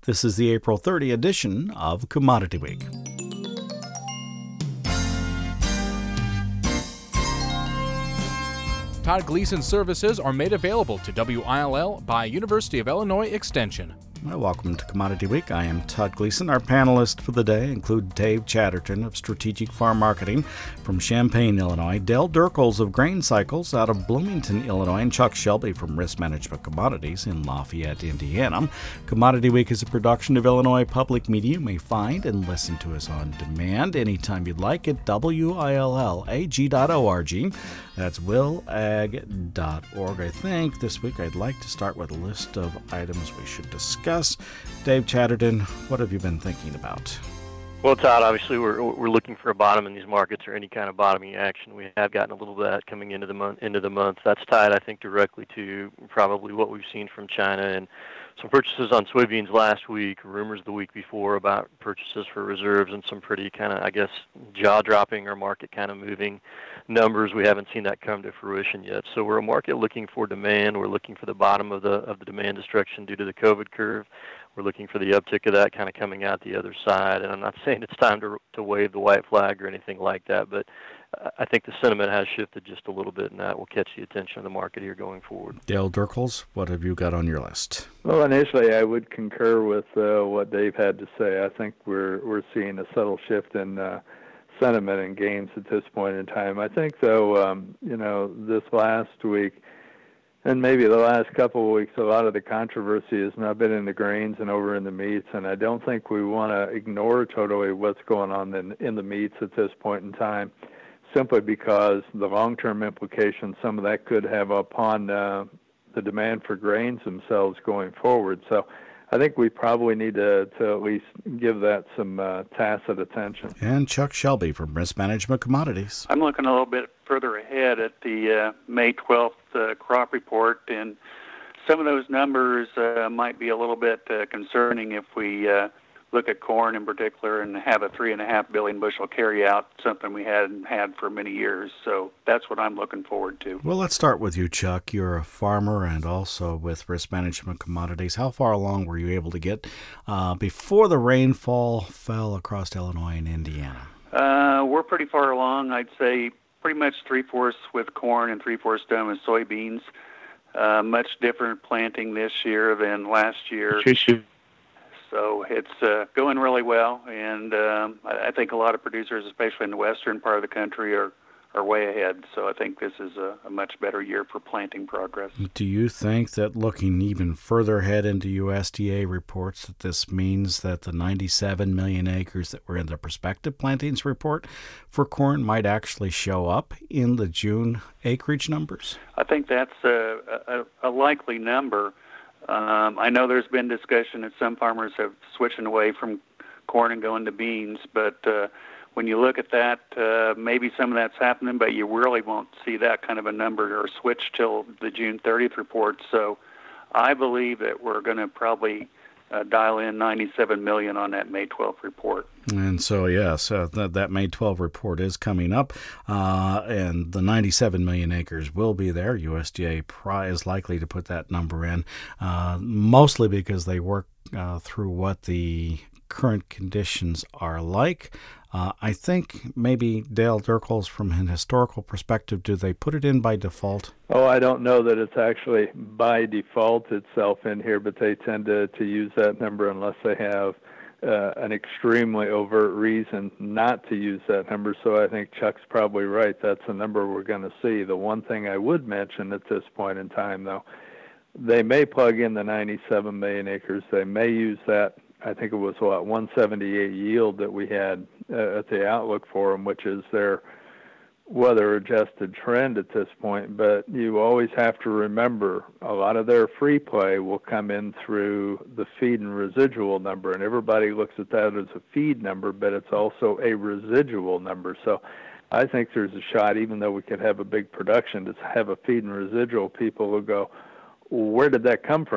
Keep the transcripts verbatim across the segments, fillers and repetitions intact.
This is the April thirtieth edition of Commodity Week. Todd Gleason services are made available to W I L L by University of Illinois Extension. Well, welcome to Commodity Week. I am Todd Gleason. Our panelists for the day include Dave Chatterton of Strategic Farm Marketing from Champaign, Illinois, Dale Dirkles of Grain Cycles out of Bloomington, Illinois, and Chuck Shelby from Risk Management Commodities in Lafayette, Indiana. Commodity Week is a production of Illinois Public Media. You may find and listen to us on demand anytime you'd like at W I L L A G dot org. That's will ag dot org. I think this week I'd like to start with a list of items we should discuss. Dave Chatterton, what have you been thinking about? Well, Todd, obviously we're we're looking for a bottom in these markets or any kind of bottoming action. We have gotten a little bit of that coming into the month. Into the month, that's tied, I think, directly to probably what we've seen from China and some purchases on soybeans last week, rumors the week before about purchases for reserves, and some pretty kind of, I guess, jaw-dropping or market kind of moving numbers. We haven't seen that come to fruition yet. So we're a market looking for demand. We're looking for the bottom of the of the demand destruction due to the COVID curve. We're looking for the uptick of that kind of coming out the other side. And I'm not saying it's time to to wave the white flag or anything like that, but I think the sentiment has shifted just a little bit, and that will catch the attention of the market here going forward. Dale Dirkles, what have you got on your list? Well, initially, I would concur with uh, what Dave had to say. I think we're we're seeing a subtle shift in uh, sentiment and gains at this point in time. I think, though, um, you know, this last week and maybe the last couple of weeks, a lot of the controversy has not been in the grains and over in the meats, and I don't think we want to ignore totally what's going on in, in the meats at this point in time, simply because the long-term implications some of that could have upon uh, the demand for grains themselves going forward. So I think we probably need to, to at least give that some uh, tacit attention. And Chuck Shelby from Risk Management Commodities. I'm looking a little bit further ahead at the uh, May twelfth uh, crop report, and some of those numbers uh, might be a little bit uh, concerning if we uh, look at corn in particular and have a three and a half billion bushel carryout, something we hadn't had for many years. So that's what I'm looking forward to. Well, let's start with you, Chuck. You're a farmer and also with Risk Management Commodities. How far along were you able to get uh, before the rainfall fell across Illinois and Indiana? Uh, we're pretty far along. I'd say pretty much three-fourths with corn and three-fourths done with soybeans. Uh, much different planting this year than last year. So it's uh, going really well, and um, I, I think a lot of producers, especially in the western part of the country, are, are way ahead. So I think this is a, a much better year for planting progress. Do you think that looking even further ahead into U S D A reports that this means that the ninety-seven million acres that were in the prospective plantings report for corn might actually show up in the June acreage numbers? I think that's a, a, a likely number. Um, I know there's been discussion that some farmers have switching away from corn and going to beans, but uh, when you look at that, uh, maybe some of that's happening, but you really won't see that kind of a number or switch till the June thirtieth report. So I believe that we're going to probably uh, dial in ninety-seven million on that May twelfth report. And so, yes, uh, that, that May twelfth report is coming up, uh, and the ninety-seven million acres will be there. U S D A pri- is likely to put that number in, uh, mostly because they work uh, through what the current conditions are like. Uh, I think maybe Dale Dirkles, from an historical perspective, do they put it in by default? Oh, I don't know that it's actually by default itself in here, but they tend to, to use that number unless they have uh, an extremely overt reason not to use that number. So I think Chuck's probably right. That's the number we're going to see. The one thing I would mention at this point in time, though, they may plug in the ninety-seven million acres. They may use that. I think it was, what, one seventy-eight yield that we had uh, at the outlook for them, which is their weather-adjusted trend at this point. But you always have to remember a lot of their free play will come in through the feed and residual number, and everybody looks at that as a feed number, but it's also a residual number. So I think there's a shot, even though we could have a big production, to have a feed and residual. People will go, where did that come from?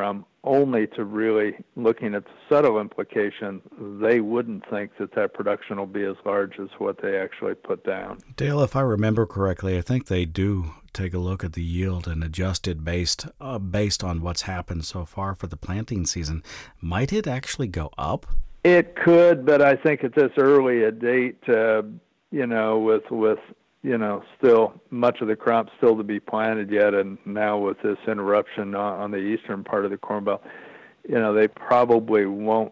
only to really looking at the subtle implication, they wouldn't think that that production will be as large as what they actually put down. Dale, if I remember correctly, I think they do take a look at the yield and adjust it based uh, based on what's happened so far for the planting season. Might it actually go up? It could, but I think at this early a date, uh, you know, with with you know, still much of the crop still to be planted yet, and now with this interruption on, on the eastern part of the Corn Belt, you know, they probably won't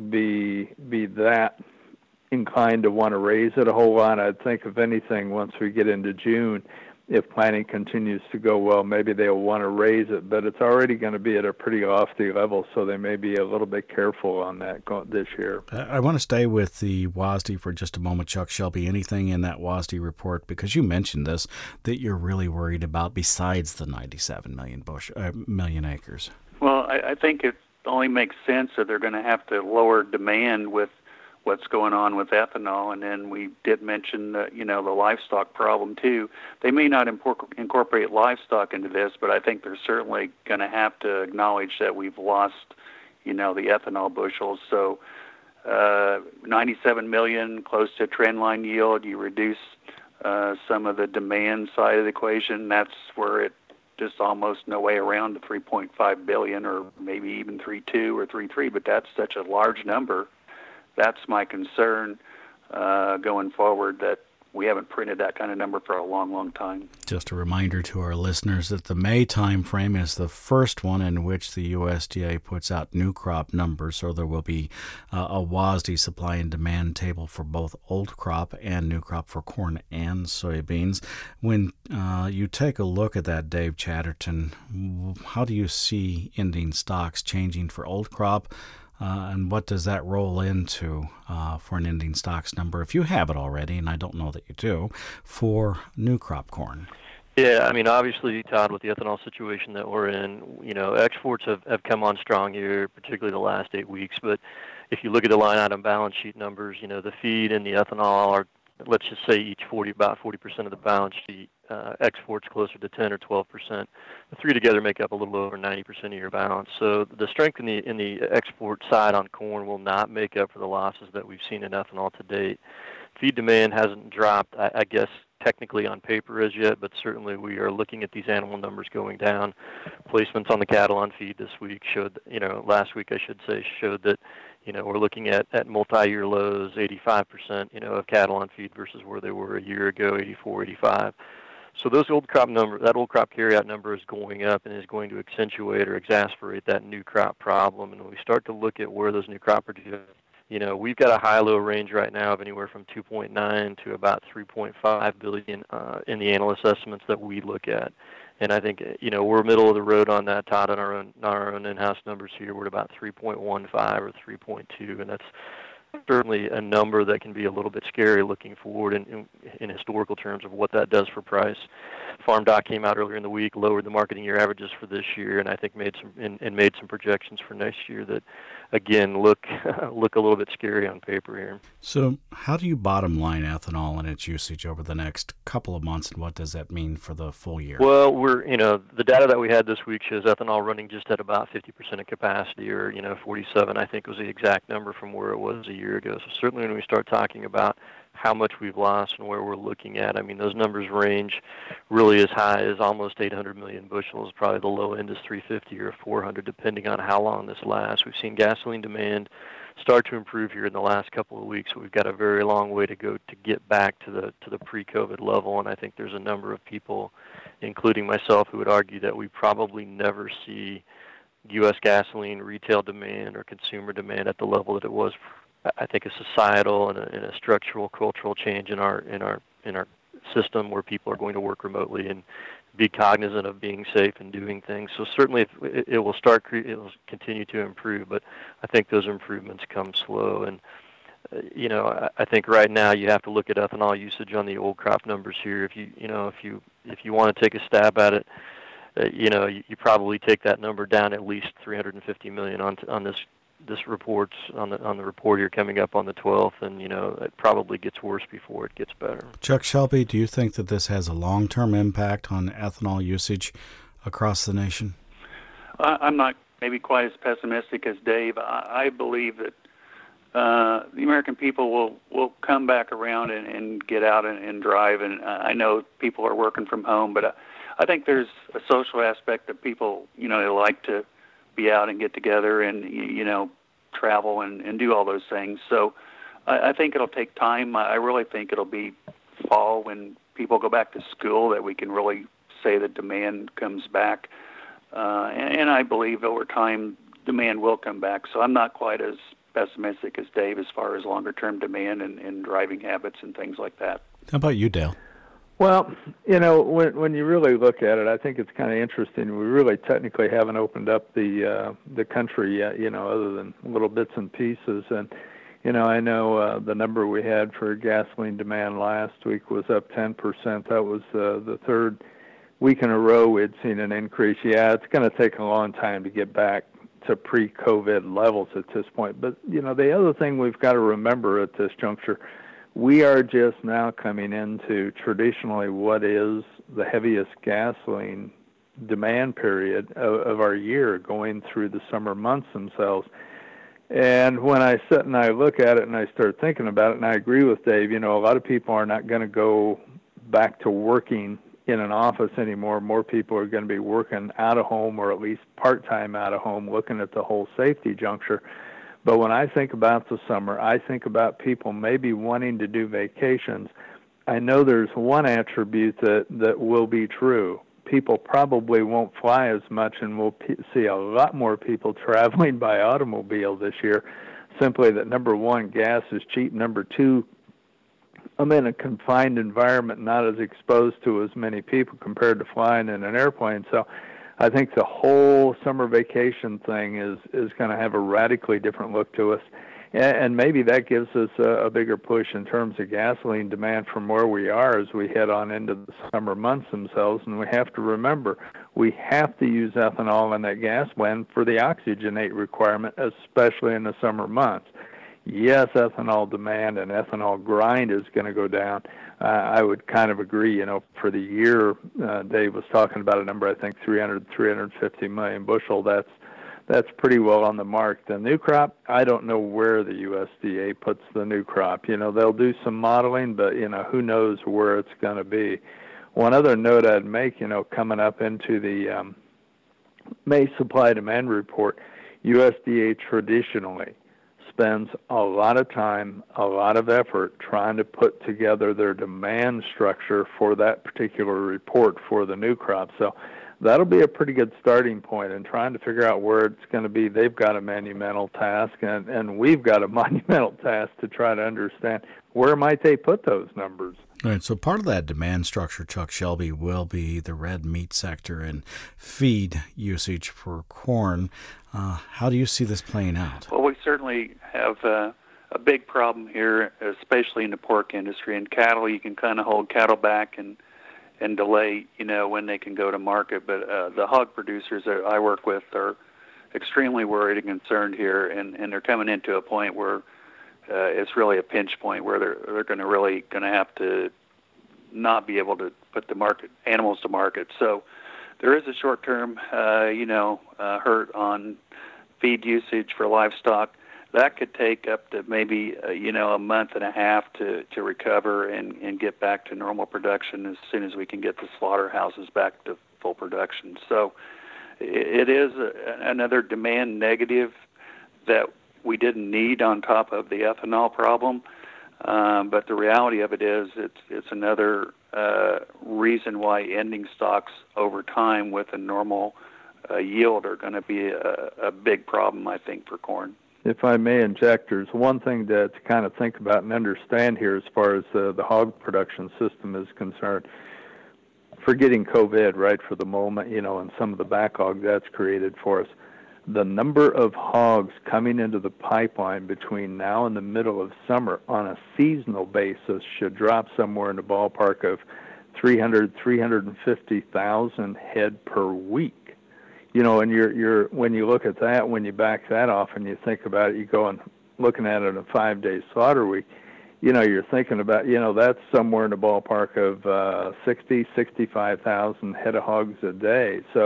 be be that inclined to want to raise it a whole lot. I'd think, if anything, once we get into June, if planting continues to go well, maybe they'll want to raise it, but it's already going to be at a pretty lofty level, so they may be a little bit careful on that this year. I want to stay with the W A S D for just a moment, Chuck Shelby. Anything in that W A S D report, because you mentioned this, that you're really worried about besides the ninety-seven million bush uh, million acres? Well, I, I think it only makes sense that they're going to have to lower demand with what's going on with ethanol, and then we did mention the, you know, the livestock problem too. They may not impor- incorporate livestock into this, but I think they're certainly going to have to acknowledge that we've lost, you know, the ethanol bushels. So uh, ninety-seven million, close to trend line yield. You reduce uh, some of the demand side of the equation. That's where it just almost no way around the three point five billion, or maybe even three point two or three point three. But that's such a large number. That's my concern uh, going forward, that we haven't printed that kind of number for a long, long time. Just a reminder to our listeners that the May time frame is the first one in which the U S D A puts out new crop numbers, so there will be uh, a W A S D supply and demand table for both old crop and new crop for corn and soybeans. When uh, you take a look at that, Dave Chatterton, how do you see ending stocks changing for old crop? Uh, and what does that roll into uh, for an ending stocks number, if you have it already, and I don't know that you do, for new crop corn? Yeah, I mean, obviously, Todd, with the ethanol situation that we're in, you know, exports have, have come on strong here, particularly the last eight weeks. But if you look at the line item balance sheet numbers, you know, the feed and the ethanol are, let's just say, each forty, about forty percent of the balance sheet. Uh, exports closer to ten or twelve percent. The three together make up a little over ninety percent of your balance. So the strength in the in the export side on corn will not make up for the losses that we've seen in ethanol to date. Feed demand hasn't dropped, I, I guess, technically on paper as yet, but certainly we are looking at these animal numbers going down. Placements on the cattle on feed this week showed, you know, last week I should say, showed that, you know, we're looking at, at multi-year lows, eighty-five percent, you know, of cattle on feed versus where they were a year ago, eighty-four, eighty-five. So those old crop number, that old crop carryout number is going up and is going to accentuate or exacerbate that new crop problem. And when we start to look at where those new crop producers, you know, we've got a high-low range right now of anywhere from two point nine to about three point five billion uh, in the analyst estimates that we look at. And I think, you know, we're middle of the road on that, Todd, on our own, our own in-house numbers here. We're at about three point one five or three point two, and that's certainly a number that can be a little bit scary looking forward in, in, in historical terms of what that does for price. Farm Doc came out earlier in the week, lowered the marketing year averages for this year, and I think made some and, and made some projections for next year that, again, look look a little bit scary on paper here. So how do you bottom line ethanol and its usage over the next couple of months, and what does that mean for the full year? Well, we're you know the data that we had this week shows ethanol running just at about fifty percent of capacity, or you know forty-seven, I think was the exact number from where it was a year ago. So certainly when we start talking about how much we've lost and where we're looking at, I mean, those numbers range really as high as almost eight hundred million bushels. Probably the low end is three fifty or four hundred, depending on how long this lasts. We've seen gasoline demand start to improve here in the last couple of weeks. So we've got a very long way to go to get back to the to the pre-COVID level, and I think there's a number of people, including myself, who would argue that we probably never see U S gasoline retail demand or consumer demand at the level that it was. I think a societal and a, and a structural, cultural change in our in our in our system where people are going to work remotely and be cognizant of being safe and doing things. So certainly it, it will start, it will continue to improve, but I think those improvements come slow. And uh, you know, I, I think right now you have to look at ethanol usage on the old crop numbers here. If you you know if you if you want to take a stab at it, uh, you know you, you probably take that number down at least three hundred fifty million on on this. This report's on the on the report here coming up on the twelfth, and you know it probably gets worse before it gets better. Chuck Shelby, do you think that this has a long-term impact on ethanol usage across the nation? Uh, I'm not maybe quite as pessimistic as Dave. I, I believe that uh, the American people will, will come back around and, and get out and, and drive. And I know people are working from home, but I, I think there's a social aspect that people, you know, they like to be out and get together and, you know, travel and, and do all those things. So I, I think it'll take time. I really think it'll be fall when people go back to school that we can really say that demand comes back. Uh, and, and I believe over time demand will come back. So I'm not quite as pessimistic as Dave as far as longer-term demand and, and driving habits and things like that. How about you, Dale? Well, you know, when when you really look at it, I think it's kind of interesting. We really technically haven't opened up the uh, the country yet, you know, other than little bits and pieces. And, you know, I know uh, the number we had for gasoline demand last week was up ten percent. That was uh, the third week in a row we'd seen an increase. Yeah, it's going to take a long time to get back to pre-COVID levels at this point. But, you know, the other thing we've got to remember at this juncture, we are just now coming into traditionally what is the heaviest gasoline demand period of, of our year, going through the summer months themselves. And when I sit and I look at it and I start thinking about it, and I agree with Dave, you know, a lot of people are not going to go back to working in an office anymore. More people are going to be working out of home, or at least part-time out of home, looking at the whole safety juncture. But when I think about the summer, I think about people maybe wanting to do vacations. I know there's one attribute that, that will be true. People probably won't fly as much, and we'll p- see a lot more people traveling by automobile this year, simply that, number one, gas is cheap. Number two, I'm in a confined environment, not as exposed to as many people compared to flying in an airplane. So I think the whole summer vacation thing is, is going to have a radically different look to us. And maybe that gives us a, a bigger push in terms of gasoline demand from where we are as we head on into the summer months themselves. And we have to remember, we have to use ethanol in that gas blend for the oxygenate requirement, especially in the summer months. Yes, ethanol demand and ethanol grind is going to go down. Uh, I would kind of agree, you know, for the year, uh, Dave was talking about a number, I think three hundred, three hundred fifty million bushel. That's that's pretty well on the mark. The new crop, I don't know where the U S D A puts the new crop. You know, they'll do some modeling, but, you know, who knows where it's going to be. One other note I'd make, you know, coming up into the um, May supply-demand report, U S D A traditionally spends a lot of time, a lot of effort trying to put together their demand structure for that particular report for the new crop. So that'll be a pretty good starting point in trying to figure out where it's going to be. They've got a monumental task, and, and we've got a monumental task to try to understand where might they put those numbers. All right, so part of that demand structure, Chuck Shelby, will be the red meat sector and feed usage for corn. Uh, how do you see this playing out? Well, we certainly have uh, a big problem here, especially in the pork industry. In cattle, you can kind of hold cattle back and and delay, you know, when they can go to market. But uh, the hog producers that I work with are extremely worried and concerned here, and, and they're coming into a point where uh, it's really a pinch point where they're they're going to really going to have to not be able to put the market animals to market. So there is a short-term, uh, you know, uh, hurt on feed usage for livestock. That could take up to maybe, uh, you know, a month and a half to, to recover and, and get back to normal production as soon as we can get the slaughterhouses back to full production. So it, it is a, another demand negative that we didn't need on top of the ethanol problem. Um, but the reality of it is it's, it's another uh, reason why ending stocks over time with a normal uh, yield are going to be a, a big problem, I think, for corn. If I may inject, there's one thing to, to kind of think about and understand here as far as uh, the hog production system is concerned. Forgetting COVID, right, for the moment, you know, and some of the backlog that's created for us, the number of hogs coming into the pipeline between now and the middle of summer on a seasonal basis should drop somewhere in the ballpark of three hundred, three hundred fifty thousand head per week. You know, and you're you're when you look at that, when you back that off and you think about it, you go and looking at it in a five-day slaughter week, you know, you're thinking about, you know, that's somewhere in the ballpark of uh, sixty, sixty-five thousand head of hogs a day. So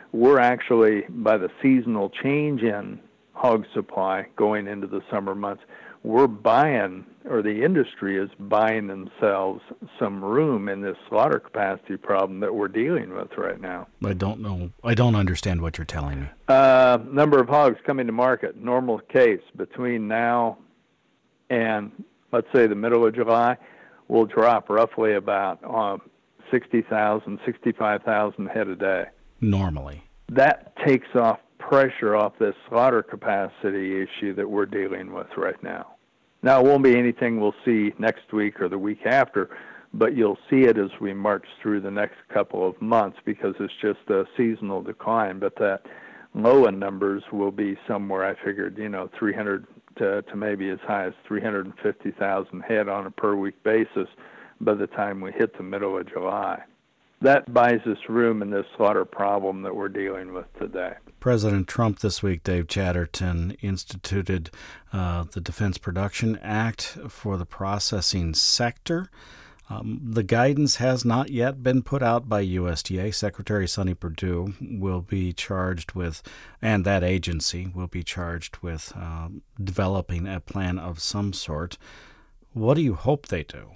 we're actually, by the seasonal change in hog supply going into the summer months, we're buying, or the industry is buying themselves some room in this slaughter capacity problem that we're dealing with right now. I don't know. I don't understand what you're telling me. Uh, number of hogs coming to market, normal case, between now and, let's say, the middle of July, will drop roughly about uh, sixty thousand, sixty-five thousand head a day. Normally. That takes off pressure off this slaughter capacity issue that we're dealing with right now. Now, it won't be anything we'll see next week or the week after, but you'll see it as we march through the next couple of months because it's just a seasonal decline. But that low-end numbers will be somewhere, I figured, you know, three hundred to, to maybe as high as three hundred fifty thousand head on a per-week basis by the time we hit the middle of July. That buys us room in this slaughter problem that we're dealing with today. President Trump this week, Dave Chatterton, instituted uh, the Defense Production Act for the processing sector. Um, the guidance has not yet been put out by U S D A. Secretary Sonny Perdue will be charged with, and that agency will be charged with uh, developing a plan of some sort. What do you hope they do?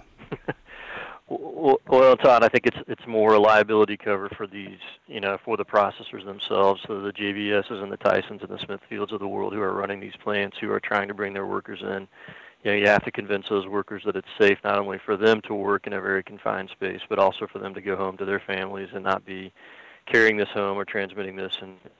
Well, Todd, I think it's it's more a liability cover for these, you know, for the processors themselves, so the J B S's and the Tysons and the Smithfields of the world who are running these plants, who are trying to bring their workers in. You know, you have to convince those workers that it's safe not only for them to work in a very confined space, but also for them to go home to their families and not be carrying this home or transmitting this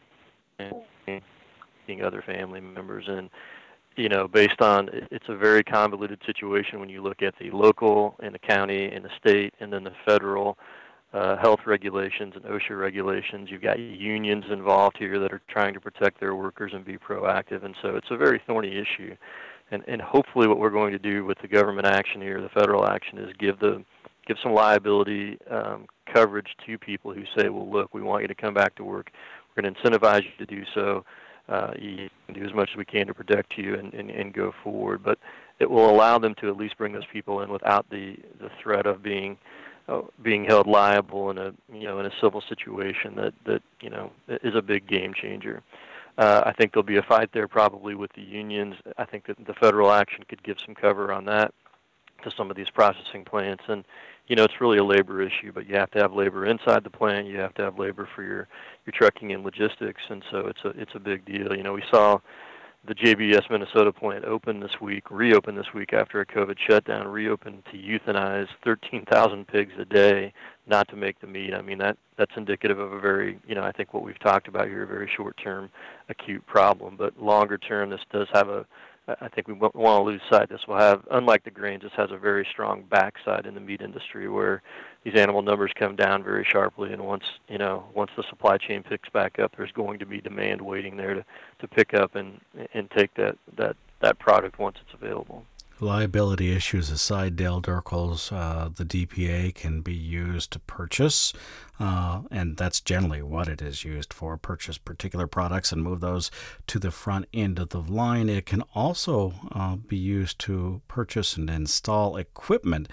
and, and being other family members. And you know, based on, it's a very convoluted situation when you look at the local and the county and the state and then the federal uh, health regulations and OSHA regulations. You've got unions involved here that are trying to protect their workers and be proactive. And so it's a very thorny issue. And, and hopefully what we're going to do with the government action here, the federal action, is give the give some liability um, coverage to people who say, well, look, we want you to come back to work. We're going to incentivize you to do so. Uh, you can do as much as we can to protect you and, and, and go forward. But it will allow them to at least bring those people in without the, the threat of being uh, being held liable in a you know in a civil situation that, that you know is a big game changer. Uh, I think there'll be a fight there probably with the unions. I think that the federal action could give some cover on that to some of these processing plants. And, you know, it's really a labor issue, but you have to have labor inside the plant. You have to have labor for your, your trucking and logistics. And so it's a, it's a big deal. You know, we saw the J B S Minnesota plant open this week, reopen this week after a COVID shutdown, reopen to euthanize thirteen thousand pigs a day, not to make the meat. I mean, that that's indicative of a very, you know, I think what we've talked about here, a very short-term acute problem. But longer term, this does have a, I think we won't want to lose sight. This will have, unlike the grains, this has a very strong backside in the meat industry where these animal numbers come down very sharply, and once, you know, once the supply chain picks back up, there's going to be demand waiting there to, to pick up and and take that, that, that product once it's available. Liability issues aside, Dale Durkels, uh, the D P A can be used to purchase, uh, and that's generally what it is used for, purchase particular products and move those to the front end of the line. It can also uh, be used to purchase and install equipment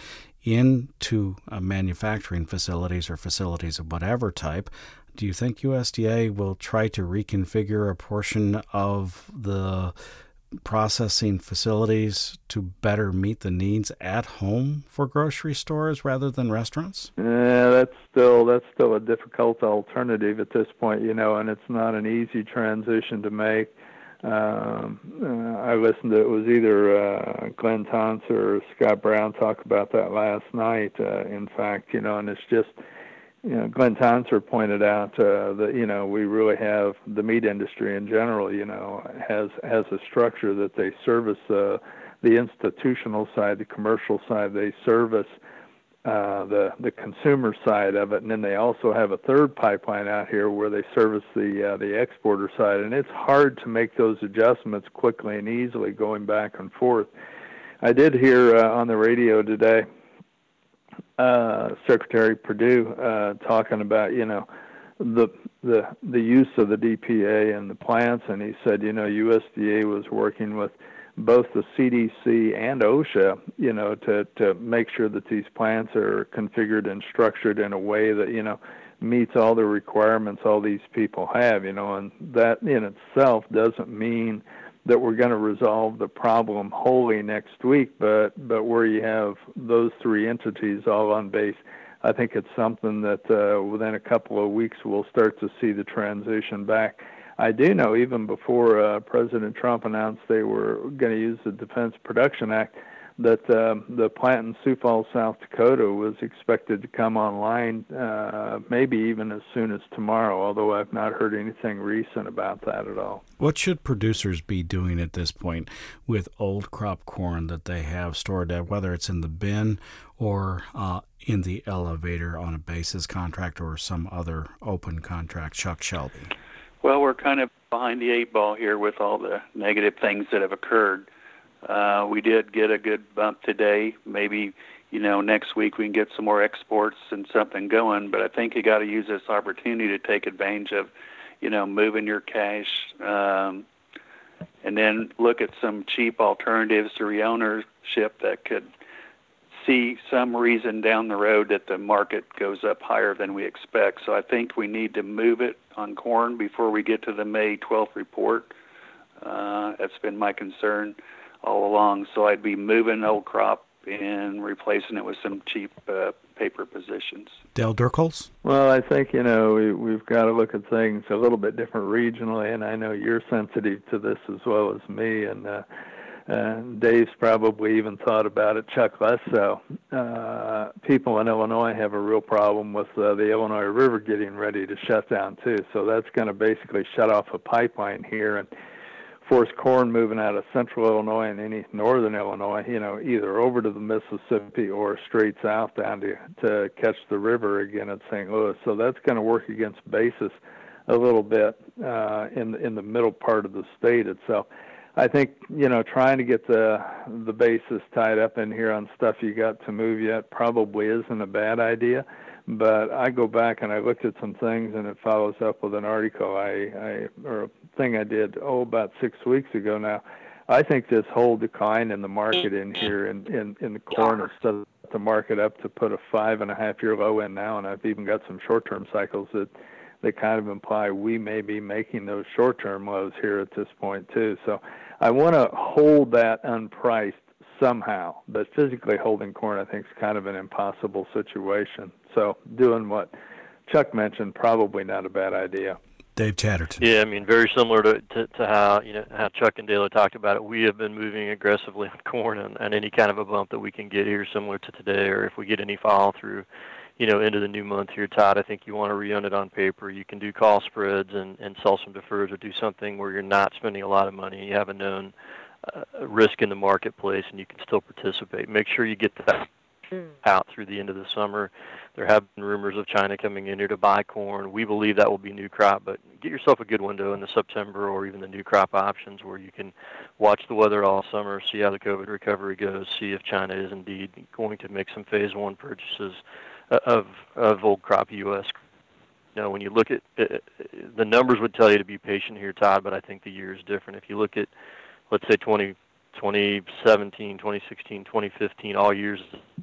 into uh, manufacturing facilities or facilities of whatever type. Do you think U S D A will try to reconfigure a portion of the processing facilities to better meet the needs at home for grocery stores rather than restaurants? Yeah, that's still that's still a difficult alternative at this point, you know, and it's not an easy transition to make. Um, uh, I listened to, it was either uh, Glenn Tonsor or Scott Brown talk about that last night, uh, in fact, you know, and it's just, you know, Glenn Tonsor pointed out uh, that, you know, we really have the meat industry in general, you know, has has a structure that they service uh, the institutional side, the commercial side, they service uh, the the consumer side of it, and then they also have a third pipeline out here where they service the uh, the exporter side, and it's hard to make those adjustments quickly and easily going back and forth. I did hear uh, on the radio today Uh, Secretary Perdue uh, talking about, you know, the the the use of the D P A and the plants, and he said, you know, U S D A was working with both the C D C and OSHA, you know, to to make sure that these plants are configured and structured in a way that, you know, meets all the requirements all these people have, you know, and that in itself doesn't mean that we're going to resolve the problem wholly next week, but but where you have those three entities all on base, I think it's something that uh, within a couple of weeks we'll start to see the transition back. I do know even before uh, President Trump announced they were going to use the Defense Production Act, that um, the plant in Sioux Falls, South Dakota was expected to come online uh, maybe even as soon as tomorrow, although I've not heard anything recent about that at all. What should producers be doing at this point with old crop corn that they have stored, whether it's in the bin or uh, in the elevator on a basis contract or some other open contract? Chuck Shelby. Well, we're kind of behind the eight ball here with all the negative things that have occurred. Uh, we did get a good bump today. Maybe, you know, next week we can get some more exports and something going. But I think you got to use this opportunity to take advantage of, you know, moving your cash, um, and then look at some cheap alternatives to reownership that could see some reason down the road that the market goes up higher than we expect. So I think we need to move it on corn before we get to the May twelfth report. Uh, that's been my concern all along. So I'd be moving old crop and replacing it with some cheap uh, paper positions. Dale Dirkels? Well, I think, you know, we, we've got to look at things a little bit different regionally, and I know you're sensitive to this as well as me, and uh, uh, Dave's probably even thought about it, Chuck less so. Uh, people in Illinois have a real problem with uh, the Illinois River getting ready to shut down, too, so that's going to basically shut off a pipeline here and force corn moving out of central Illinois and any northern Illinois, you know, either over to the Mississippi or straight south down to, to catch the river again at Saint Louis. So that's going to work against basis a little bit uh, in, in the middle part of the state itself. I think, you know, trying to get the the basis tied up in here on stuff you got to move yet probably isn't a bad idea. But I go back and I looked at some things, and it follows up with an article I, I or a thing I did, oh, about six weeks ago now. I think this whole decline in the market in here in, in, in the corn has set the market up to put a five and a half year low in now, and I've even got some short-term cycles that they kind of imply we may be making those short-term lows here at this point too. So I want to hold that unpriced somehow, but physically holding corn I think is kind of an impossible situation. So doing what Chuck mentioned, probably not a bad idea. Dave Chatterton. Yeah, I mean, very similar to, to, to how you know how Chuck and Dale talked about it. We have been moving aggressively on corn and, and any kind of a bump that we can get here, similar to today, or if we get any follow through, you know, into the new month here, Todd. I think you want to re-own it on paper. You can do call spreads and, and sell some defers, or do something where you're not spending a lot of money. You have a known uh, risk in the marketplace, and you can still participate. Make sure you get that out through the end of the summer. There have been rumors of China coming in here to buy corn. We believe that will be new crop, but get yourself a good window in the September or even the new crop options where you can watch the weather all summer, see how the COVID recovery goes, see if China is indeed going to make some phase one purchases of of old crop U S. You know, when you look at uh, the numbers would tell you to be patient here, Todd, but I think the year is different. If you look at, let's say, twenty, twenty seventeen, twenty sixteen, twenty fifteen, all years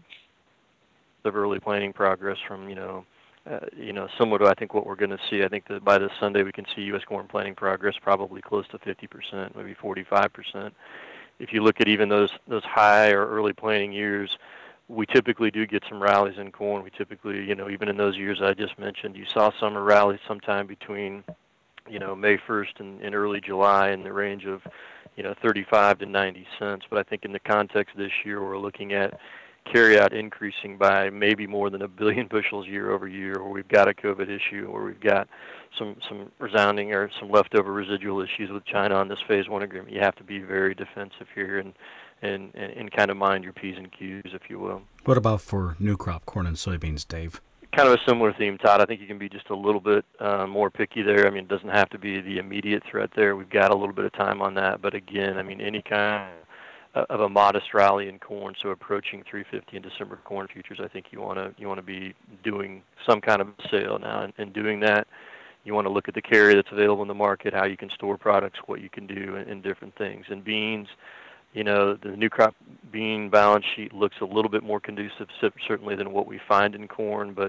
of early planting progress from, you know, uh, you know, similar to, I think, what we're going to see. I think that by this Sunday we can see U S corn planting progress probably close to fifty percent, maybe forty-five percent. If you look at even those those high or early planting years, we typically do get some rallies in corn. We typically, you know, even in those years I just mentioned, you saw summer rallies sometime between, you know, May first and, and early July in the range of, you know, thirty-five to ninety cents. But I think in the context of this year, we're looking at carryout increasing by maybe more than a billion bushels year over year, where we've got a COVID issue, or we've got some some resounding or some leftover residual issues with China on this phase one agreement. You have to be very defensive here and and, and, and kind of mind your P's and Q's, if you will. What about for new crop corn and soybeans, Dave? Kind of a similar theme, Todd. I think you can be just a little bit uh, more picky there. I mean, it doesn't have to be the immediate threat there. We've got a little bit of time on that. But again, I mean, any kind of a modest rally in corn, so approaching three fifty in December corn futures, I think you want to you want to be doing some kind of sale now. And, and doing that, you want to look at the carry that's available in the market, how you can store products, what you can do, and, and different things. And beans, you know, the new crop bean balance sheet looks a little bit more conducive, certainly, than what we find in corn. But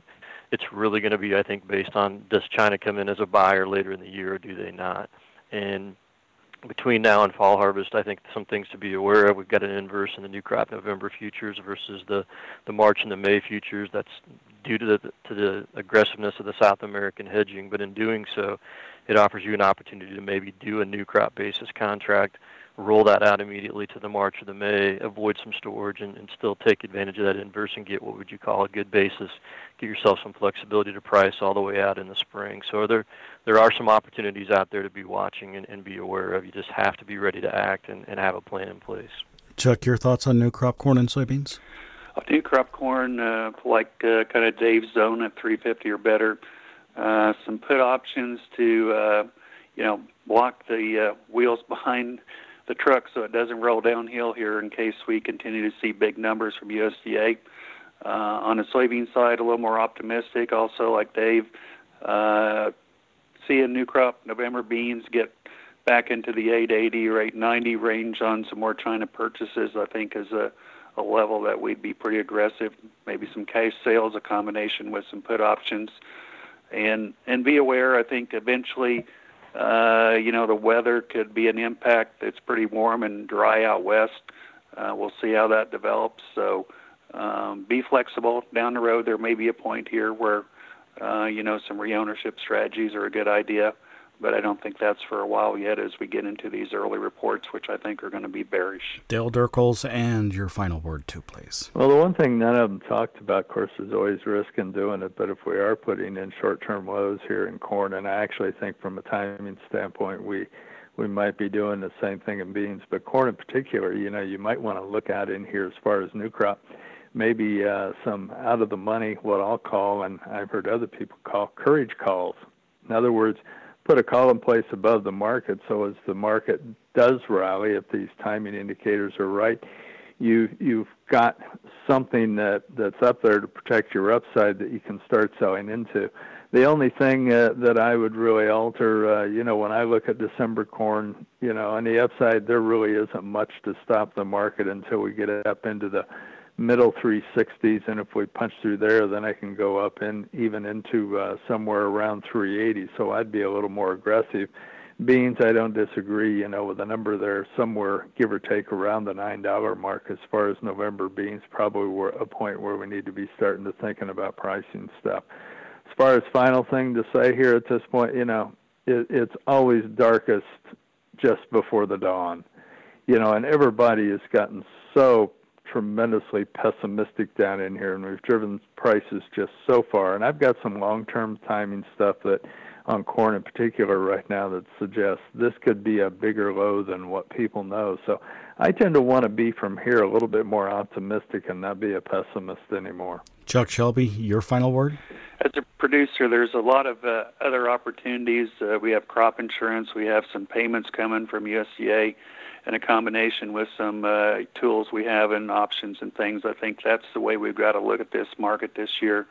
it's really going to be, I think, based on does China come in as a buyer later in the year or do they not? And between now and fall harvest, I think some things to be aware of. We've got an inverse in the new crop November futures versus the, the March and the May futures. That's due to the to the aggressiveness of the South American hedging. But in doing so, it offers you an opportunity to maybe do a new crop basis contract, roll that out immediately to the March or the May, avoid some storage, and, and still take advantage of that inverse and get what would you call a good basis. Give yourself some flexibility to price all the way out in the spring. So there there are some opportunities out there to be watching and, and be aware of. You just have to be ready to act and, and have a plan in place. Chuck, your thoughts on new crop corn and soybeans? Uh, new crop corn, uh, like uh, kind of Dave's zone at three fifty or better. Uh, some put options to, uh, you know, block the uh, wheels behind the truck so it doesn't roll downhill here in case we continue to see big numbers from U S D A. Uh, on the soybean side, a little more optimistic. Also, like Dave, uh, seeing new crop November beans get back into the eight eighty or eight ninety range on some more China purchases, I think is a, a level that we'd be pretty aggressive. Maybe some cash sales, a combination with some put options. And, and be aware, I think eventually, uh, you know, the weather could be an impact. It's pretty warm and dry out west. Uh, we'll see how that develops. So um, be flexible. Down the road, there may be a point here where, uh, you know, some reownership strategies are a good idea. But I don't think that's for a while yet as we get into these early reports, which I think are going to be bearish. Dale Dirkels, and your final word too, please. Well, the one thing none of them talked about, of course, is always risk in doing it. But if we are putting in short-term lows here in corn, and I actually think from a timing standpoint, we we might be doing the same thing in beans. But corn in particular, you know, you might want to look at in here as far as new crop, maybe uh, some out of the money, what I'll call, and I've heard other people call, courage calls. In other words, put a call in place above the market so as the market does rally, if these timing indicators are right, you, you've got something that, that's up there to protect your upside that you can start selling into. The only thing uh, that I would really alter, uh, you know, when I look at December corn, you know, on the upside, there really isn't much to stop the market until we get up into the middle three sixties, and if we punch through there, then I can go up in even into uh, somewhere around three eighty. So I'd be a little more aggressive. Beans, I don't disagree. You know, with the number there, somewhere give or take around the nine dollar mark as far as November beans, probably we're a point where we need to be starting to thinking about pricing stuff. As far as final thing to say here at this point, you know, it, it's always darkest just before the dawn. You know, and everybody has gotten so tremendously pessimistic down in here, and we've driven prices just so far. And I've got some long-term timing stuff that on corn in particular right now that suggests this could be a bigger low than what people know. So I tend to want to be from here a little bit more optimistic and not be a pessimist anymore. Chuck Shelby, your final word? As a producer, there's a lot of uh, other opportunities. Uh, we have crop insurance. We have some payments coming from U S D A. And a combination with some uh, tools we have and options and things. I think that's the way we've got to look at this market this year.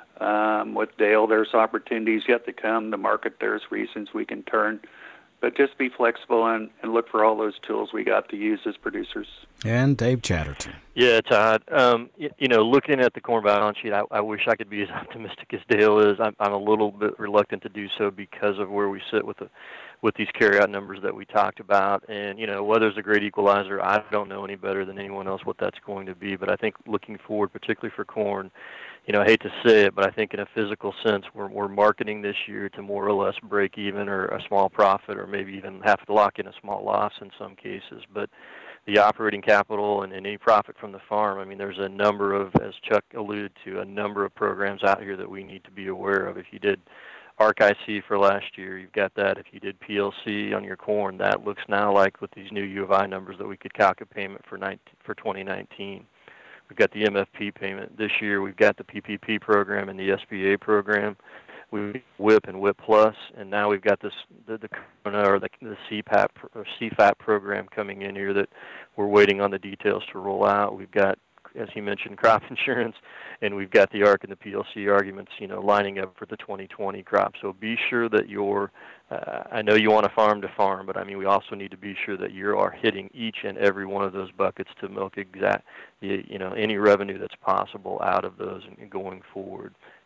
Um, with Dale, there's opportunities yet to come. The market, there's reasons we can turn. But just be flexible and, and look for all those tools we got to use as producers. And Dave Chatterton. Yeah, Todd. Um, you, you know, looking at the corn balance sheet, I, I wish I could be as optimistic as Dale is. I'm, I'm a little bit reluctant to do so because of where we sit with the with these carryout numbers that we talked about. And, you know, weather's a great equalizer. I don't know any better than anyone else what that's going to be. But I think looking forward, particularly for corn, you know, I hate to say it, but I think in a physical sense, we're, we're marketing this year to more or less break even or a small profit or maybe even have to lock in a small loss in some cases. But the operating capital and, and any profit from the farm, I mean, there's a number of, as Chuck alluded to, a number of programs out here that we need to be aware of. If you did A R C I C for last year, you've got that. If you did P L C on your corn, that looks now like with these new U of I numbers that we could calculate payment for nineteen, for twenty nineteen. We've got the M F P payment this year. We've got the P P P program and the S B A program. We WHIP and WHIP Plus, and now we've got this the, the Corona or the, the C PAP or C FAP program coming in here that we're waiting on the details to roll out. We've got, as he mentioned, crop insurance, and we've got the A R C and the P L C arguments, you know, lining up for the twenty twenty crop. So be sure that you're, uh, I know you want to farm to farm, but I mean, we also need to be sure that you are hitting each and every one of those buckets to milk exact, you know, any revenue that's possible out of those and going forward.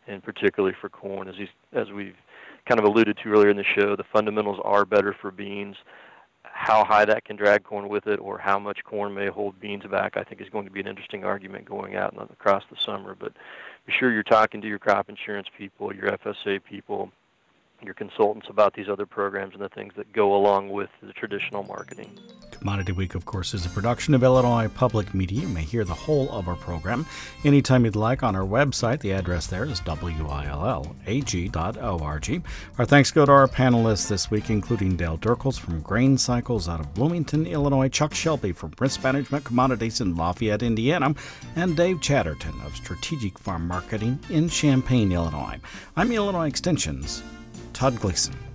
and particularly for corn. As, he's, as we've kind of alluded to earlier in the show, the fundamentals are better for beans. How high that can drag corn with it, or how much corn may hold beans back, I think is going to be an interesting argument going out and across the summer. But be sure you're talking to your crop insurance people, your F S A people, your consultants about these other programs and the things that go along with the traditional marketing. Commodity Week, of course, is a production of Illinois Public Media. You may hear the whole of our program anytime you'd like on our website. The address there is W I L L A G dot org. Our thanks go to our panelists this week, including Dale Durkels from Grain Cycles out of Bloomington, Illinois, Chuck Shelby from Risk Management Commodities in Lafayette, Indiana, and Dave Chatterton of Strategic Farm Marketing in Champaign, Illinois. I'm Illinois Extension's Todd Gleason.